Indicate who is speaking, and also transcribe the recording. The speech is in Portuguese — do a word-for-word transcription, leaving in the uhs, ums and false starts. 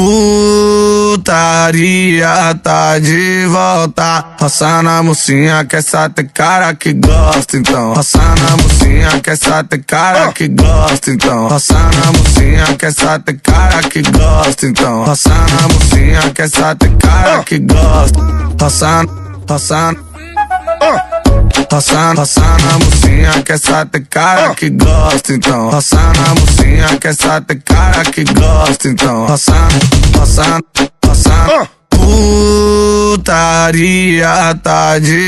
Speaker 1: Putaria tá de volta. Roça na mocinha que essa tem cara que gosta, então. Roça na mocinha que essa tem cara que gosta, então. Roça na mocinha que essa tem cara que gosta, então. Roça na mocinha que essa tem cara que gosta. Roça, roça, roça, roça na mocinha que essa tem cara que gosta, então. Roça na mocinha que essa tem cara que gosta, então. Roça, roça, roça. Putaria tá de